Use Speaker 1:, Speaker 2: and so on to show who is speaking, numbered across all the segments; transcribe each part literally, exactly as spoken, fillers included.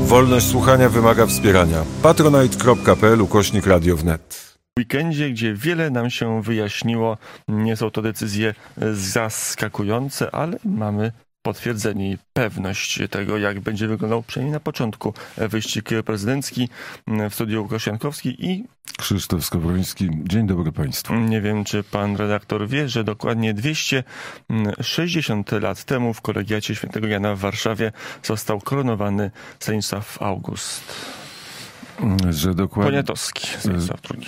Speaker 1: Wolność słuchania wymaga wspierania. patronite.pl ukośnik radio wnet.
Speaker 2: W weekendzie, gdzie wiele nam się wyjaśniło, nie są to decyzje zaskakujące, ale mamy potwierdzenie i pewność tego, jak będzie wyglądał przynajmniej na początku wyścig prezydencki. W studiu Łukasz Jankowski i
Speaker 1: Krzysztof Skowroński. Dzień dobry Państwu.
Speaker 2: Nie wiem, czy pan redaktor wie, że dokładnie dwieście sześćdziesiąt lat temu w kolegiacie Świętego Jana w Warszawie został koronowany Stanisław August.
Speaker 1: Że dokładnie...
Speaker 2: Poniatowski. Stanisław drugi.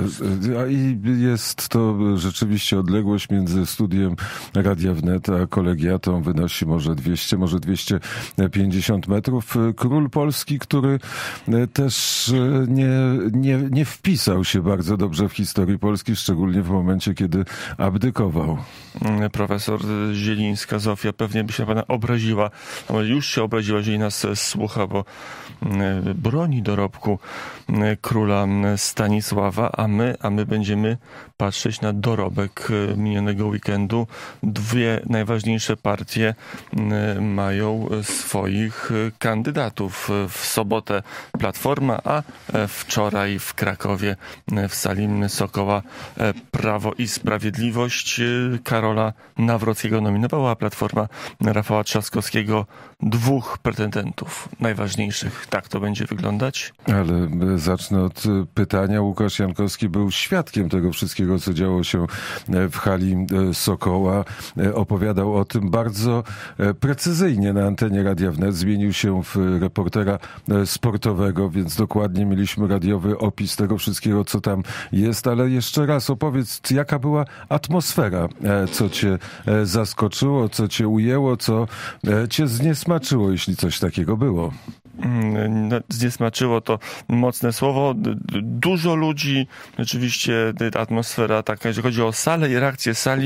Speaker 1: I jest to rzeczywiście odległość między studiem Radia Wnet a kolegiatą wynosi może dwieście, może dwieście pięćdziesiąt metrów. Król Polski, który też nie, nie, nie wpisał się bardzo dobrze w historii Polski, szczególnie w momencie, kiedy abdykował.
Speaker 2: Profesor Zielińska Zofia pewnie by się pana obraziła, a może już się obraziła, jeżeli nas słucha, bo broni dorobku króla Stanisława, a my, a my będziemy patrzeć na dorobek minionego weekendu. Dwie najważniejsze partie mają swoich kandydatów. W sobotę Platforma, a wczoraj w Krakowie w sali Sokoła Prawo i Sprawiedliwość Karola Nawrockiego nominowała, a Platforma Rafała Trzaskowskiego. Dwóch pretendentów najważniejszych. Tak to będzie wyglądać?
Speaker 1: Ale zacznę od pytania. Łukasz Jankowski był świadkiem tego wszystkiego, co działo się w hali Sokoła. Opowiadał o tym bardzo precyzyjnie na antenie Radia Wnet. Zmienił się w reportera sportowego, więc dokładnie mieliśmy radiowy opis tego wszystkiego, co tam jest. Ale jeszcze raz opowiedz, jaka była atmosfera, co cię zaskoczyło, co cię ujęło, co cię zniesmaczyło, jeśli coś takiego było.
Speaker 2: No, zniesmaczyło to mocne słowo. Dużo ludzi, rzeczywiście atmosfera taka, jeżeli chodzi o salę i reakcję sali,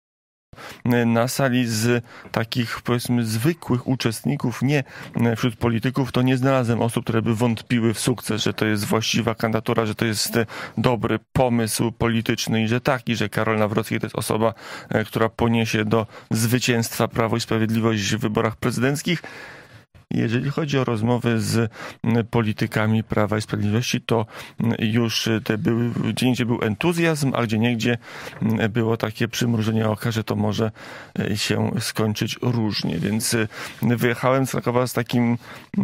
Speaker 2: na sali z takich, powiedzmy, zwykłych uczestników, nie wśród polityków, to nie znalazłem osób, które by wątpiły w sukces, że to jest właściwa kandydatura, że to jest dobry pomysł polityczny i że tak, i że Karol Nawrocki to jest osoba, która poniesie do zwycięstwa Prawo i Sprawiedliwość w wyborach prezydenckich. Jeżeli chodzi o rozmowy z politykami Prawa i Sprawiedliwości, to już te były, gdzieniegdzie był entuzjazm, a gdzieniegdzie było takie przymrużenie oka, że to może się skończyć różnie. Więc wyjechałem z Krakowa z takim,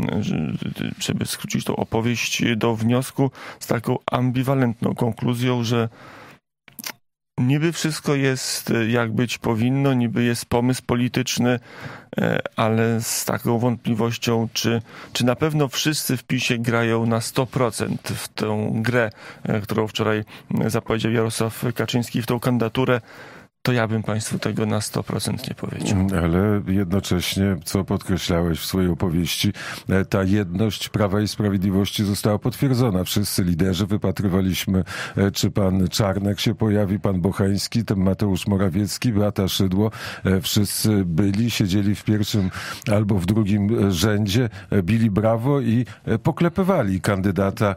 Speaker 2: żeby skrócić tą opowieść do wniosku, z taką ambiwalentną konkluzją, że niby wszystko jest jak być powinno, niby jest pomysł polityczny, ale z taką wątpliwością, czy, czy na pewno wszyscy w PiS-ie grają na sto procent w tę grę, którą wczoraj zapowiedział Jarosław Kaczyński, w tą kandydaturę. To ja bym Państwu tego na sto procent nie powiedział.
Speaker 1: Ale jednocześnie, co podkreślałeś w swojej opowieści, ta jedność Prawa i Sprawiedliwości została potwierdzona. Wszyscy liderzy wypatrywaliśmy, czy pan Czarnek się pojawi, pan Bocheński, ten Mateusz Morawiecki, Beata Szydło. Wszyscy byli, siedzieli w pierwszym albo w drugim rzędzie, bili brawo i poklepywali kandydata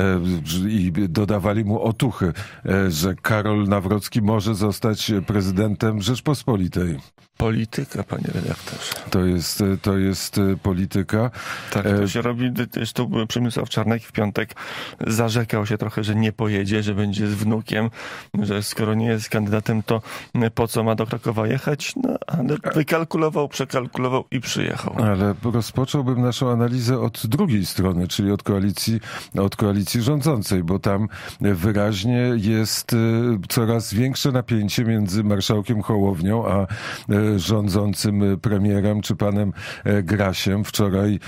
Speaker 1: i dodawali mu otuchy, że Karol Nawrocki może zostać prezydentem prezydentem Rzeczpospolitej.
Speaker 2: Polityka, panie redaktorze.
Speaker 1: To jest, to jest polityka.
Speaker 2: Tak, to się robi. Zresztą Przemysław Czarnek w piątek zarzekał się trochę, że nie pojedzie, że będzie z wnukiem, że skoro nie jest kandydatem, to po co ma do Krakowa jechać? No, ale wykalkulował, przekalkulował i przyjechał.
Speaker 1: Ale rozpocząłbym naszą analizę od drugiej strony, czyli od koalicji, od koalicji rządzącej, bo tam wyraźnie jest coraz większe napięcie między marszałkiem Hołownią a rządzącym premierem czy panem Grasiem. Wczoraj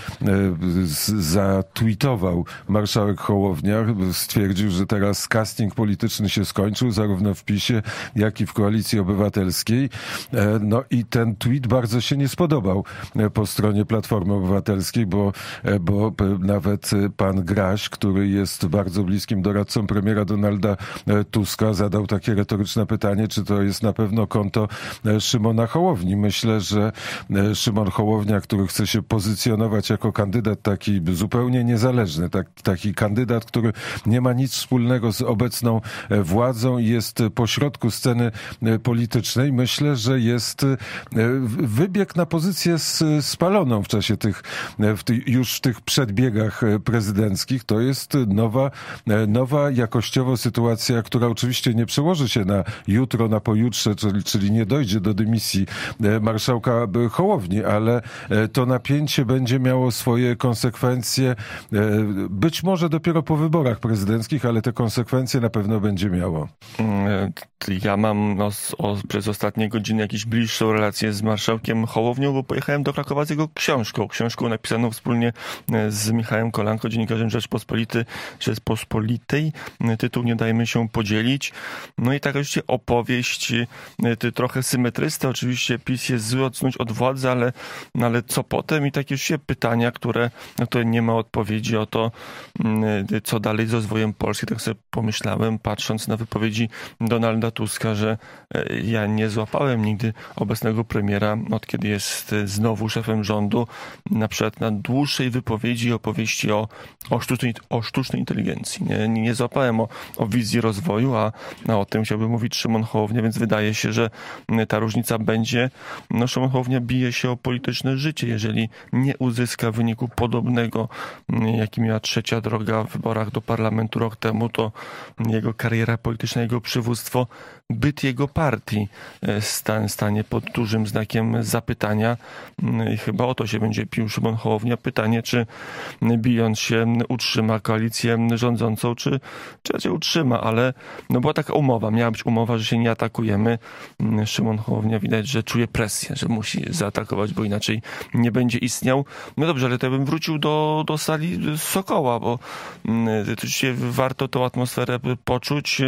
Speaker 1: zatweetował marszałek Hołownia, stwierdził, że teraz casting polityczny się skończył, zarówno w PiS-ie, jak i w Koalicji Obywatelskiej. No i ten tweet bardzo się nie spodobał po stronie Platformy Obywatelskiej, bo, bo nawet pan Graś, który jest bardzo bliskim doradcą premiera Donalda Tuska, zadał takie retoryczne pytanie, czy to jest na pewno konto Szymona Hołowni. Hołowni. Myślę, że Szymon Hołownia, który chce się pozycjonować jako kandydat taki zupełnie niezależny, tak, taki kandydat, który nie ma nic wspólnego z obecną władzą i jest pośrodku sceny politycznej, myślę, że jest wybieg na pozycję spaloną w czasie tych, w tych już w tych przedbiegach prezydenckich. To jest nowa, nowa jakościowo sytuacja, która oczywiście nie przełoży się na jutro, na pojutrze, czyli, czyli nie dojdzie do dymisji marszałka Hołowni, ale to napięcie będzie miało swoje konsekwencje, być może dopiero po wyborach prezydenckich, ale te konsekwencje na pewno będzie miało.
Speaker 2: Ja mam no, o, przez ostatnie godziny jakąś bliższą relację z marszałkiem Hołownią, bo pojechałem do Krakowa z jego książką. Książką napisaną wspólnie z Michałem Kolanko, dziennikarzem Rzeczpospolity, Rzeczpospolitej. Tytuł Nie dajmy się podzielić. No i tak oczywiście opowieść ty, trochę symetrysta. Oczywiście PiS jest zły, odsunąć od władzy, ale, no ale co potem? I takie się pytania, które, na które nie ma odpowiedzi o to, co dalej z rozwojem Polski. Tak sobie pomyślałem, patrząc na wypowiedzi Donalda Tuska, że ja nie złapałem nigdy obecnego premiera, od kiedy jest znowu szefem rządu, na przykład na dłuższej wypowiedzi i opowieści o, o, sztucznej, o sztucznej inteligencji. Nie, nie złapałem o, o wizji rozwoju, a, a o tym chciałby mówić Szymon Hołownia, więc wydaje się, że ta różnica będzie. No, Szymon Hołownia bije się o polityczne życie. Jeżeli nie uzyska wyniku podobnego, jaki miała Trzecia Droga w wyborach do parlamentu rok temu, to jego kariera polityczna, jego przywództwo, byt jego partii stanie pod dużym znakiem zapytania. I chyba o to się będzie pił Szymon Hołownia. Pytanie, czy bijąc się utrzyma koalicję rządzącą, czy, czy raczej utrzyma, ale no była taka umowa, miała być umowa, że się nie atakujemy. Szymon Hołownia widać, że czuje presję, że musi zaatakować, bo inaczej nie będzie istniał. No dobrze, ale to ja bym wrócił do, do sali Sokoła, bo oczywiście warto tą atmosferę poczuć.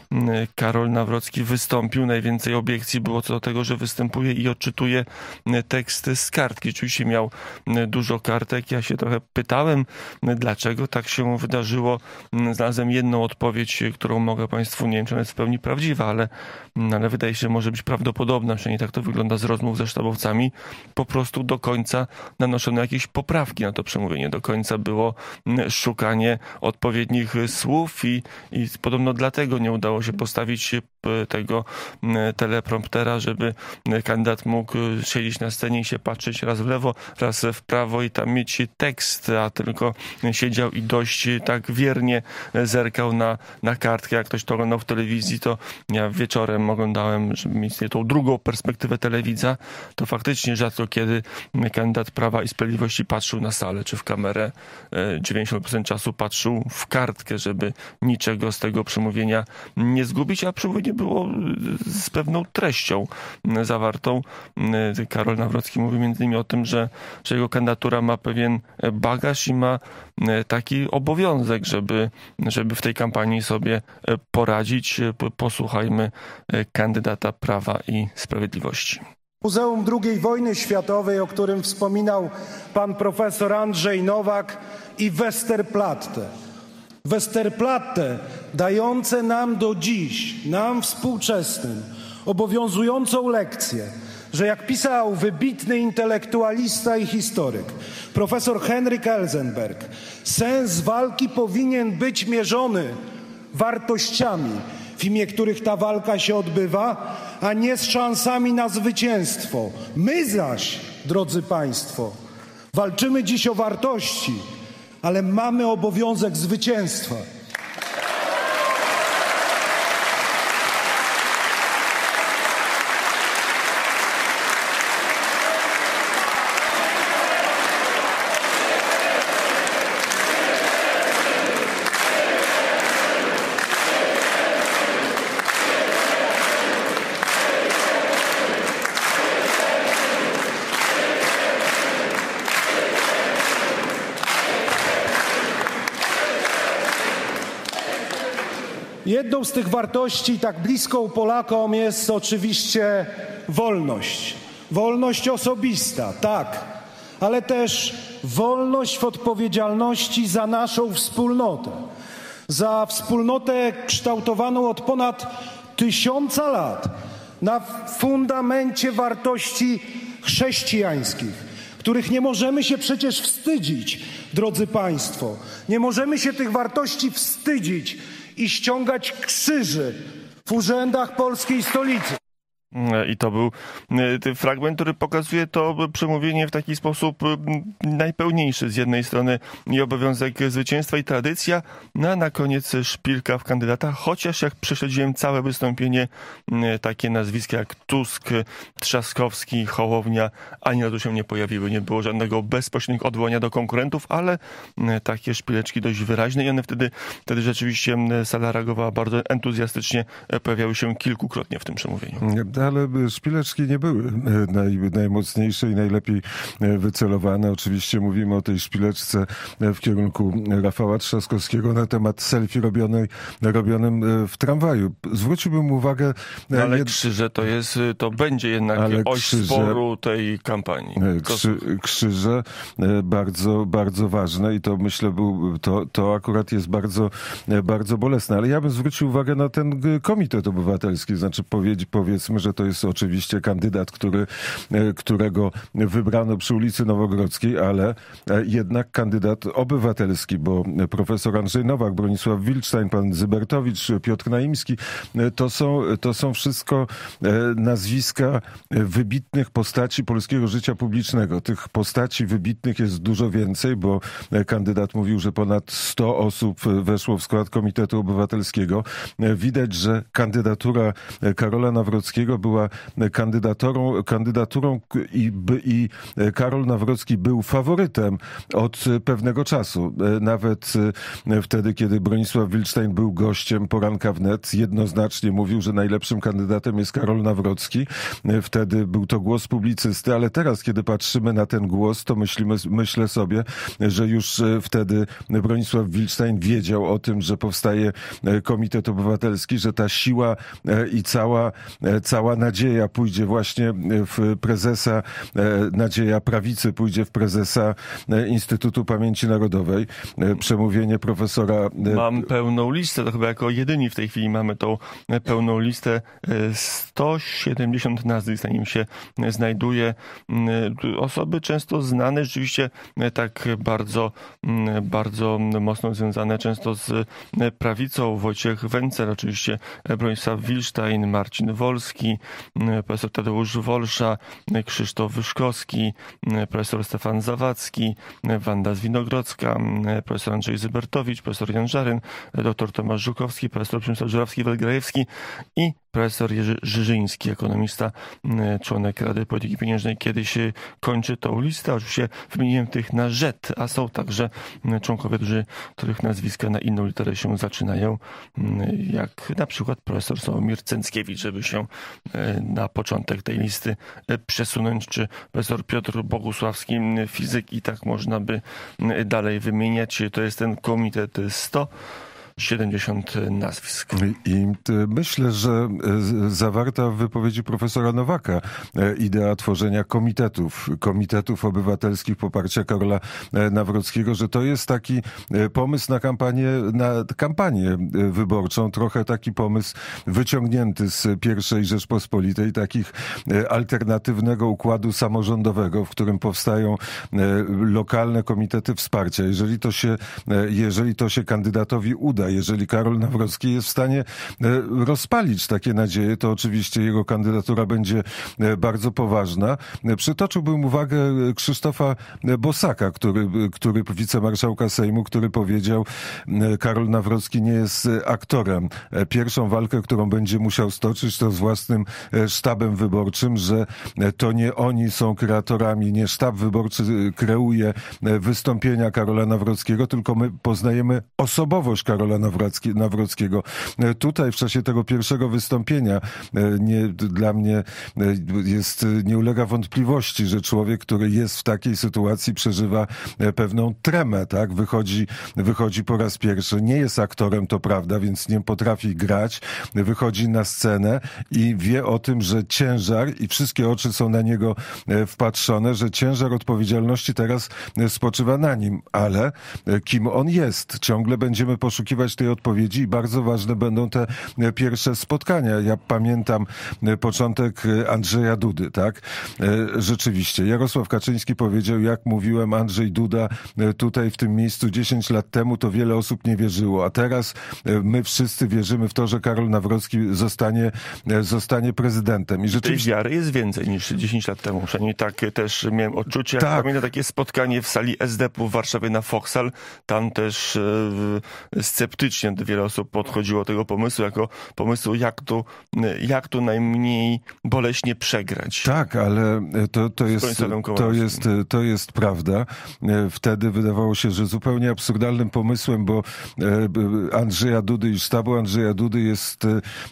Speaker 2: Karol Nawrocki wystąpił, najwięcej obiekcji było co do tego, że występuje i odczytuje teksty z kartki. Oczywiście miał dużo kartek. Ja się trochę pytałem, dlaczego tak się wydarzyło. Znalazłem jedną odpowiedź, którą mogę Państwu, nie wiem, czy ona jest w pełni prawdziwa, ale, ale wydaje się, że może być prawdopodobna, przynajmniej tak to wygląda z rozmów ze sztabowcami. Po prostu do końca nanoszono jakieś poprawki na to przemówienie. Do końca było szukanie odpowiednich słów i, i podobno dlatego nie udało się postawić tego telepromptera, żeby kandydat mógł siedzieć na scenie i się patrzeć raz w lewo, raz w prawo i tam mieć tekst, a tylko siedział i dość tak wiernie zerkał na, na kartkę. Jak ktoś to oglądał w telewizji, to ja wieczorem oglądałem, żeby mieć tą drugą perspektywę telewidza, to faktycznie rzadko kiedy kandydat Prawa i Sprawiedliwości patrzył na salę czy w kamerę. dziewięćdziesiąt procent czasu patrzył w kartkę, żeby niczego z tego przemówienia nie zgubić, a przemówienie było z pewną treścią zawartą. Karol Nawrocki mówi między innymi o tym, że, że jego kandydatura ma pewien bagaż i ma taki obowiązek, żeby, żeby w tej kampanii sobie poradzić. Posłuchajmy kandydata Prawa i Sprawiedliwości.
Speaker 3: Muzeum drugiej wojny światowej, o którym wspominał pan profesor Andrzej Nowak, i Westerplatte. Westerplatte dające nam do dziś, nam współczesnym, obowiązującą lekcję, że jak pisał wybitny intelektualista i historyk, profesor Henryk Elzenberg, sens walki powinien być mierzony wartościami, w imię których ta walka się odbywa, a nie z szansami na zwycięstwo. My zaś, drodzy Państwo, walczymy dziś o wartości, ale mamy obowiązek zwycięstwa. Jedną z tych wartości, tak bliską Polakom, jest oczywiście wolność. Wolność osobista, tak, ale też wolność w odpowiedzialności za naszą wspólnotę. Za wspólnotę kształtowaną od ponad tysiąca lat na fundamencie wartości chrześcijańskich, których nie możemy się przecież wstydzić, drodzy państwo. Nie możemy się tych wartości wstydzić i ściągać krzyży w urzędach polskiej stolicy.
Speaker 2: I to był fragment, który pokazuje to przemówienie w taki sposób najpełniejszy. Z jednej strony i obowiązek zwycięstwa i tradycja, no a na koniec szpilka w kandydata, chociaż jak prześledziłem całe wystąpienie, takie nazwiska jak Tusk, Trzaskowski, Hołownia ani razu się nie pojawiły. Nie było żadnego bezpośredniego odwołania do konkurentów, ale takie szpileczki dość wyraźne i one wtedy, wtedy rzeczywiście sala reagowała bardzo entuzjastycznie, pojawiały się kilkukrotnie w tym przemówieniu.
Speaker 1: Ale szpileczki nie były naj, najmocniejsze i najlepiej wycelowane. Oczywiście mówimy o tej szpileczce w kierunku Rafała Trzaskowskiego na temat selfie robionej, robionym w tramwaju. Zwróciłbym uwagę...
Speaker 2: No ale krzyże to jest, to będzie jednak oś krzyże, sporu tej kampanii.
Speaker 1: Krzy, krzyże bardzo, bardzo ważne i to myślę, był, to, to akurat jest bardzo, bardzo bolesne. Ale ja bym zwrócił uwagę na ten Komitet Obywatelski. Znaczy powiedz, powiedzmy, że to jest oczywiście kandydat, który, którego wybrano przy ulicy Nowogrodzkiej, ale jednak kandydat obywatelski, bo profesor Andrzej Nowak, Bronisław Wildstein, pan Zybertowicz, Piotr Naimski, to są, to są wszystko nazwiska wybitnych postaci polskiego życia publicznego. Tych postaci wybitnych jest dużo więcej, bo kandydat mówił, że ponad sto osób weszło w skład Komitetu Obywatelskiego. Widać, że kandydatura Karola Nawrockiego była kandydaturą, kandydaturą i, i Karol Nawrocki był faworytem od pewnego czasu. Nawet wtedy, kiedy Bronisław Wildstein był gościem Poranka Wnet, jednoznacznie mówił, że najlepszym kandydatem jest Karol Nawrocki. Wtedy był to głos publicysty, ale teraz, kiedy patrzymy na ten głos, to myślimy, myślę sobie, że już wtedy Bronisław Wildstein wiedział o tym, że powstaje Komitet Obywatelski, że ta siła i cała, cała nadzieja pójdzie właśnie w prezesa, nadzieja prawicy pójdzie w prezesa Instytutu Pamięci Narodowej. Przemówienie profesora...
Speaker 2: Mam pełną listę, to chyba jako jedyni w tej chwili mamy tą pełną listę. sto siedemdziesiąt nazwisk, zanim się znajduje. Osoby często znane, rzeczywiście tak bardzo, bardzo mocno związane często z prawicą. Wojciech Wencel, oczywiście Bronisław Wildstein, Marcin Wolski, profesor Tadeusz Wolsza, Krzysztof Wyszkowski, profesor Stefan Zawadzki, Wanda Zwinogrodzka, profesor Andrzej Zybertowicz, profesor Jan Żaryn, dr Tomasz Żukowski, profesor Przemysław Żurawski-Welgrajewski i profesor Jerzy Żyżyński, ekonomista, członek Rady Polityki Pieniężnej. Kiedyś kończy tą listę. Oczywiście wymieniłem tych na rzet, a są także członkowie, którzy, których nazwiska na inną literę się zaczynają, jak na przykład profesor Sławomir Cęckiewicz, żeby się na początek tej listy przesunąć, czy profesor Piotr Bogusławski, fizyk, i tak można by dalej wymieniać. To jest ten Komitet sto siedemdziesiąt nazwisk.
Speaker 1: I myślę, że zawarta w wypowiedzi profesora Nowaka idea tworzenia komitetów, komitetów obywatelskich poparcia Karola Nawrockiego, że to jest taki pomysł na kampanię, na kampanię wyborczą, trochę taki pomysł wyciągnięty z pierwszej Rzeczpospolitej, takich alternatywnego układu samorządowego, w którym powstają lokalne komitety wsparcia. Jeżeli to się, jeżeli to się kandydatowi uda, jeżeli Karol Nawrocki jest w stanie rozpalić takie nadzieje, to oczywiście jego kandydatura będzie bardzo poważna. Przytoczyłbym uwagę Krzysztofa Bosaka, który, który wicemarszałka Sejmu, który powiedział: Karol Nawrocki nie jest aktorem. Pierwszą walkę, którą będzie musiał stoczyć, to z własnym sztabem wyborczym, że to nie oni są kreatorami, nie sztab wyborczy kreuje wystąpienia Karola Nawrockiego, tylko my poznajemy osobowość Karola Nawrockiego. Tutaj w czasie tego pierwszego wystąpienia nie, dla mnie jest, nie ulega wątpliwości, że człowiek, który jest w takiej sytuacji, przeżywa pewną tremę, tak? Wychodzi, wychodzi po raz pierwszy, nie jest aktorem, to prawda, więc nie potrafi grać, wychodzi na scenę i wie o tym, że ciężar, i wszystkie oczy są na niego wpatrzone, że ciężar odpowiedzialności teraz spoczywa na nim, ale kim on jest? Ciągle będziemy poszukiwać oczekiwać tej odpowiedzi i bardzo ważne będą te pierwsze spotkania. Ja pamiętam początek Andrzeja Dudy, tak? Rzeczywiście. Jarosław Kaczyński powiedział, jak mówiłem, Andrzej Duda tutaj w tym miejscu dziesięć lat temu, to wiele osób nie wierzyło, a teraz my wszyscy wierzymy w to, że Karol Nawrocki zostanie, zostanie prezydentem. I rzeczywiście...
Speaker 2: Tej wiary jest więcej niż dziesięć lat temu. Przynajmniej tak też miałem odczucie. Tak. Pamiętam takie spotkanie w sali es de pe u w Warszawie na Foksal. Tam też e, sceptycznie wiele osób podchodziło do tego pomysłu, jako pomysłu, jak tu, jak tu najmniej boleśnie przegrać.
Speaker 1: Tak, ale to, to, jest, to, jest, to jest prawda. Wtedy wydawało się, że zupełnie absurdalnym pomysłem, bo Andrzeja Dudy i sztabu Andrzeja Dudy jest,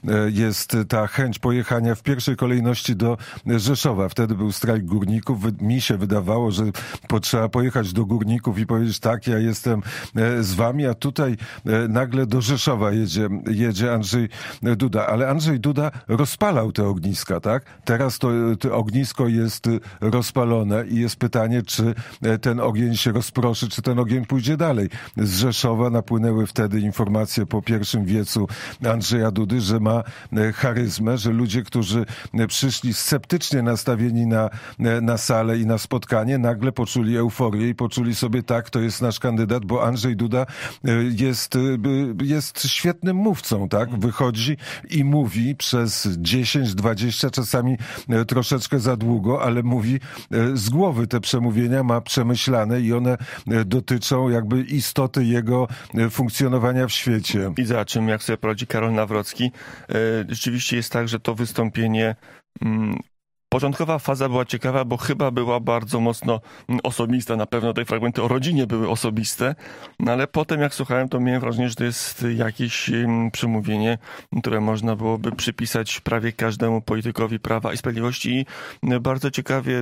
Speaker 1: jest ta chęć pojechania w pierwszej kolejności do Rzeszowa. Wtedy był strajk górników. Mi się wydawało, że trzeba pojechać do górników i powiedzieć, tak, ja jestem z wami, a tutaj nagle do Rzeszowa jedzie, jedzie Andrzej Duda. Ale Andrzej Duda rozpalał te ogniska, tak? Teraz to, to ognisko jest rozpalone i jest pytanie, czy ten ogień się rozproszy, czy ten ogień pójdzie dalej. Z Rzeszowa napłynęły wtedy informacje po pierwszym wiecu Andrzeja Dudy, że ma charyzmę, że ludzie, którzy przyszli sceptycznie nastawieni na, na salę i na spotkanie, nagle poczuli euforię i poczuli sobie, tak, to jest nasz kandydat, bo Andrzej Duda jest, jest świetnym mówcą, tak? Wychodzi i mówi przez dziesięć, dwadzieścia, czasami troszeczkę za długo, ale mówi z głowy. Te przemówienia ma przemyślane i one dotyczą jakby istoty jego funkcjonowania w świecie.
Speaker 2: I za czym, jak sobie poradzi Karol Nawrocki, rzeczywiście jest tak, że to wystąpienie... Mm, Początkowa faza była ciekawa, bo chyba była bardzo mocno osobista. Na pewno te fragmenty o rodzinie były osobiste, no ale potem jak słuchałem, to miałem wrażenie, że to jest jakieś przemówienie, które można byłoby przypisać prawie każdemu politykowi Prawa i Sprawiedliwości. I bardzo ciekawie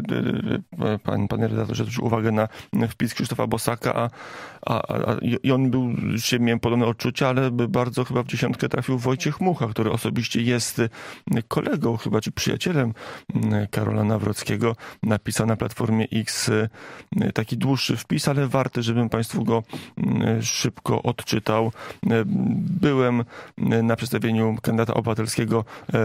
Speaker 2: pan, pan redaktor zwrócił uwagę na wpis Krzysztofa Bosaka, a, a, a, i on był, się miałem podobne odczucia, ale bardzo chyba w dziesiątkę trafił Wojciech Mucha, który osobiście jest kolegą chyba, czy przyjacielem Karola Nawrockiego. Napisał na Platformie X taki dłuższy wpis, ale warty, żebym Państwu go szybko odczytał. Byłem na przedstawieniu kandydata obywatelskiego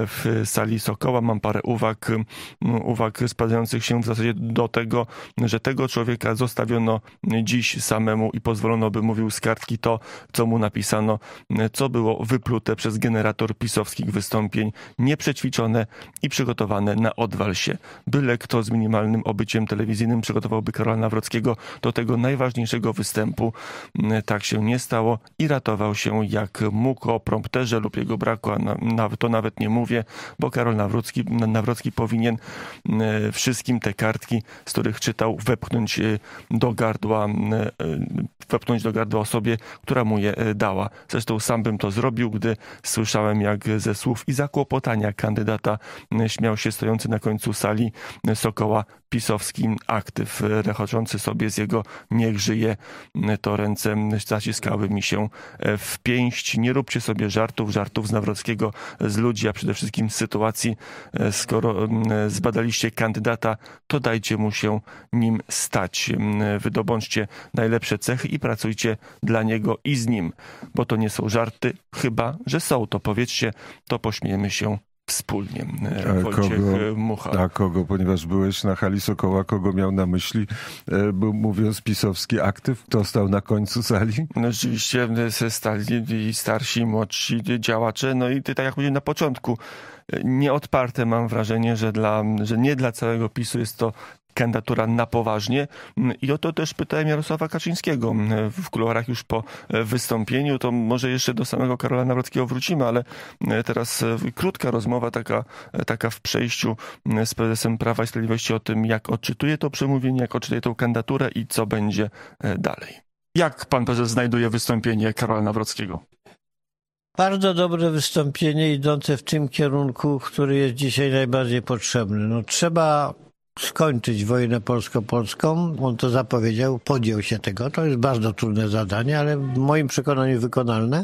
Speaker 2: w sali Sokoła. Mam parę uwag, uwag spadających się w zasadzie do tego, że tego człowieka zostawiono dziś samemu i pozwolono, by mówił z kartki to, co mu napisano, co było wyplute przez generator pisowskich wystąpień, nieprzećwiczone i przygotowane na odwal się. Byle kto z minimalnym obyciem telewizyjnym przygotowałby Karola Nawrockiego do tego najważniejszego występu. Tak się nie stało i ratował się jak mógł o prompterze lub jego braku, a na, to nawet nie mówię, bo Karol Nawrocki, Nawrocki powinien wszystkim te kartki, z których czytał, wepchnąć do gardła, wepchnąć do gardła osobie, która mu je dała. Zresztą sam bym to zrobił, gdy słyszałem, jak ze słów i zakłopotania kandydata śmiał się stojący na końcu sali Sokoła pisowski aktyw, rechoczący sobie z jego niech żyje, to ręce zaciskały mi się w pięść. Nie róbcie sobie żartów, żartów z Nawrockiego, z ludzi, a przede wszystkim z sytuacji. Skoro zbadaliście kandydata, to dajcie mu się nim stać. Wydobądźcie najlepsze cechy i pracujcie dla niego i z nim, bo to nie są żarty, chyba że są. To powiedzcie, to pośmiejemy się wspólnie. Wojciech
Speaker 1: kogo,
Speaker 2: Mucha.
Speaker 1: A kogo, ponieważ byłeś na hali Sokoła, kogo miał na myśli, był, mówiąc pisowski aktyw? Kto stał na końcu sali?
Speaker 2: No rzeczywiście stali i starsi, i młodsi działacze. No i tak jak mówiłem na początku, nieodparte mam wrażenie, że, dla, że nie dla całego PiSu jest to kandydatura na poważnie. I o to też pytałem Jarosława Kaczyńskiego w kuluarach już po wystąpieniu. To może jeszcze do samego Karola Nawrockiego wrócimy, ale teraz krótka rozmowa taka, taka w przejściu z prezesem Prawa i Sprawiedliwości o tym, jak odczytuje to przemówienie, jak odczytuje tą kandydaturę i co będzie dalej. Jak pan prezes znajduje wystąpienie Karola Nawrockiego?
Speaker 4: Bardzo dobre wystąpienie idące w tym kierunku, który jest dzisiaj najbardziej potrzebny. No, trzeba skończyć wojnę polsko-polską. On to zapowiedział, podjął się tego. To jest bardzo trudne zadanie, ale w moim przekonaniu wykonalne.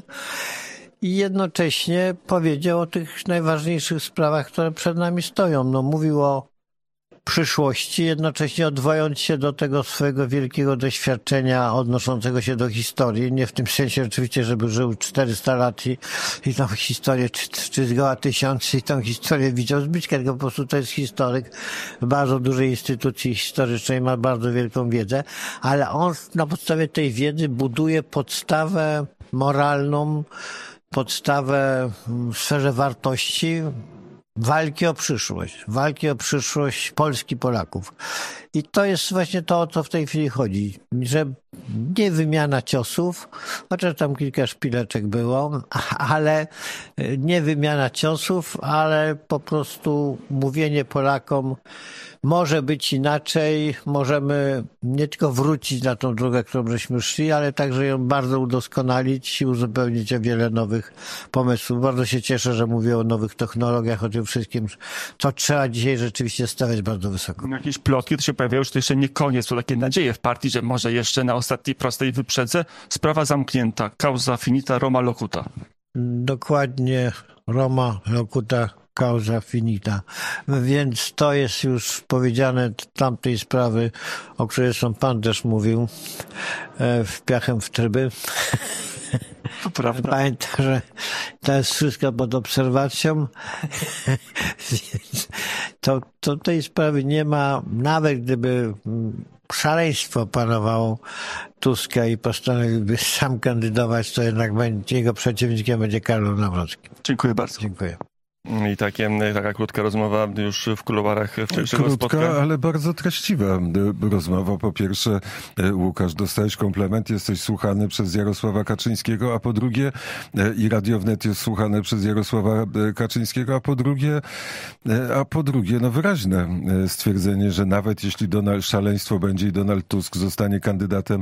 Speaker 4: I jednocześnie powiedział o tych najważniejszych sprawach, które przed nami stoją. No, mówił o przyszłości, jednocześnie odwołując się do tego swojego wielkiego doświadczenia odnoszącego się do historii. Nie w tym sensie oczywiście, żeby żył czterysta lat i, i tą historię, czy, czy zgoła tysiąc i tą historię widział z bliska, tylko po prostu to jest historyk w bardzo dużej instytucji historycznej, ma bardzo wielką wiedzę, ale on na podstawie tej wiedzy buduje podstawę moralną, podstawę w sferze wartości, walki o przyszłość, walki o przyszłość Polski, Polaków. I to jest właśnie to, o co w tej chwili chodzi, że nie wymiana ciosów, chociaż tam kilka szpileczek było, ale nie wymiana ciosów, ale po prostu mówienie Polakom, może być inaczej, możemy nie tylko wrócić na tą drogę, którą żeśmy szli, ale także ją bardzo udoskonalić i uzupełnić o wiele nowych pomysłów. Bardzo się cieszę, że mówię o nowych technologiach, o tym wszystkim, co trzeba dzisiaj rzeczywiście stawiać bardzo wysoko.
Speaker 5: Jakieś plotki to się pojawiają, że to jeszcze nie koniec, to takie nadzieje w partii, że może jeszcze na ostatniej prostej wyprzedzę. Sprawa zamknięta, causa finita, Roma locuta.
Speaker 4: Dokładnie, Roma locuta. Causa finita. Więc to jest już powiedziane tamtej sprawy, o której zresztą pan też mówił, w piachem w tryby.
Speaker 5: To prawda.
Speaker 4: Pamiętam, że to jest wszystko pod obserwacją. Więc to, to tej sprawy nie ma, nawet gdyby szaleństwo panowało Tuska i postanowiłby sam kandydować, to jednak będzie, jego przeciwnikiem będzie Karol Nawrocki.
Speaker 5: Dziękuję bardzo.
Speaker 4: Dziękuję.
Speaker 2: I takie, taka krótka rozmowa już w kuluarach wczorajszego
Speaker 1: Krótka,
Speaker 2: spotkania.
Speaker 1: ale bardzo treściwa rozmowa. Po pierwsze, Łukasz, dostałeś komplement, jesteś słuchany przez Jarosława Kaczyńskiego, a po drugie, i Radio Wnet jest słuchane przez Jarosława Kaczyńskiego, a po drugie, a po drugie, no wyraźne stwierdzenie, że nawet jeśli Donald, szaleństwo będzie i Donald Tusk zostanie kandydatem,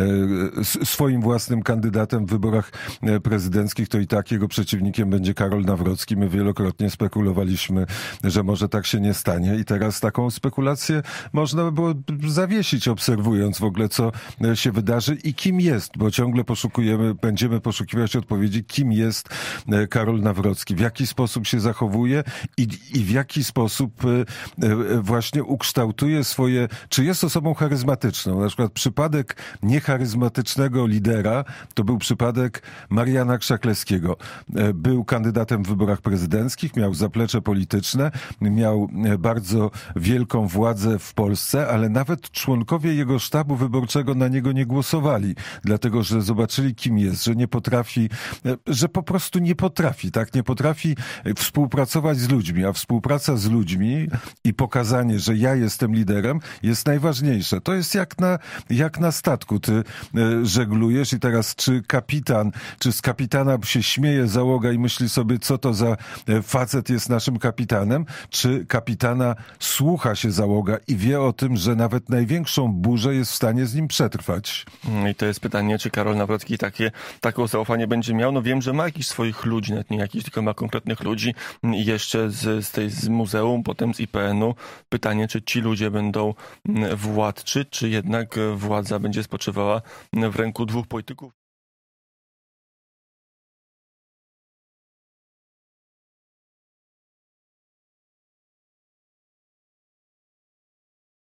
Speaker 1: swoim własnym kandydatem w wyborach prezydenckich, to i tak jego przeciwnikiem będzie Karol Nawrocki. My wielokrotnie spekulowaliśmy, że może tak się nie stanie i teraz taką spekulację można by było zawiesić, obserwując w ogóle, co się wydarzy i kim jest, bo ciągle poszukujemy, będziemy poszukiwać odpowiedzi, kim jest Karol Nawrocki, w jaki sposób się zachowuje i, i w jaki sposób właśnie ukształtuje swoje, czy jest osobą charyzmatyczną. Na przykład przypadek niecharyzmatycznego lidera to był przypadek Mariana Krzaklewskiego. Był kandydatem w wyborach prezydenckich, miał zaplecze polityczne, miał bardzo wielką władzę w Polsce, ale nawet członkowie jego sztabu wyborczego na niego nie głosowali, dlatego że zobaczyli, kim jest, że nie potrafi, że po prostu nie potrafi, tak? Nie potrafi współpracować z ludźmi, a współpraca z ludźmi i pokazanie, że ja jestem liderem, jest najważniejsze. To jest jak na, jak na statku. Ty żeglujesz i teraz czy kapitan, czy z kapitana się śmieje załoga i myśli sobie, co to za facet jest naszym kapitanem, czy kapitana słucha się załoga i wie o tym, że nawet największą burzę jest w stanie z nim przetrwać.
Speaker 2: I to jest pytanie, czy Karol Nawrocki takie, takie zaufanie będzie miał. No wiem, że ma jakichś swoich ludzi, nawet nie jakichś, tylko ma konkretnych ludzi jeszcze z, z tej z muzeum, potem z I P N u. Pytanie, czy ci ludzie będą władczy, czy jednak władza będzie spoczywała w ręku dwóch polityków.